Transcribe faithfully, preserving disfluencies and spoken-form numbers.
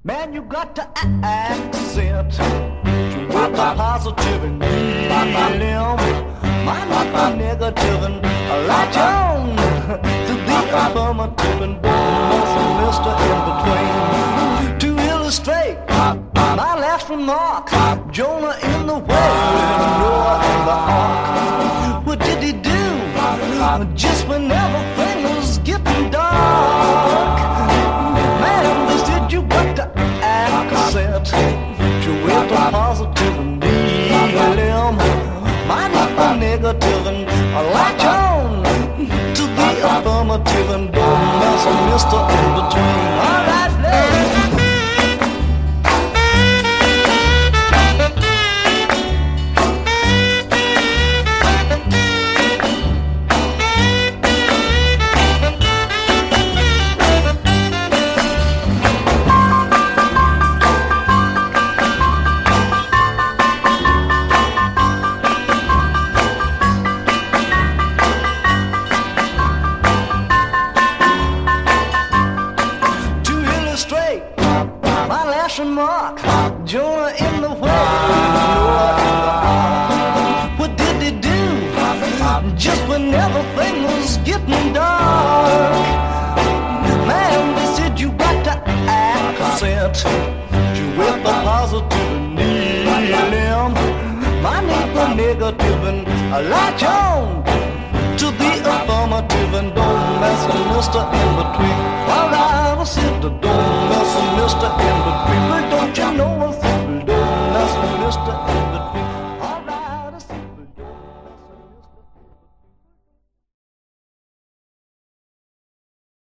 Man, you got to accent with the positive and helium. Mine with the negative and light on to the affirmative and bonus and mister in between. To illustrate my last remark, Jonah in the whale and Noah in the ark. What did he do? Just when everything was getting dark. Man, this did you got to accent to with the positive and helium. Mine with the negative and light on to the affirmative and don't mess with mister in between. All right, ladies. Remark, Jonah in the whale, Noah in the ark. What did he do? Just when everything was getting dark. Man, they said you got to accent you with the positive and helium. My need the negative and a light on to the affirmative and don't mess with mister in between. All right, I said don't mess with mister in between. But don't you know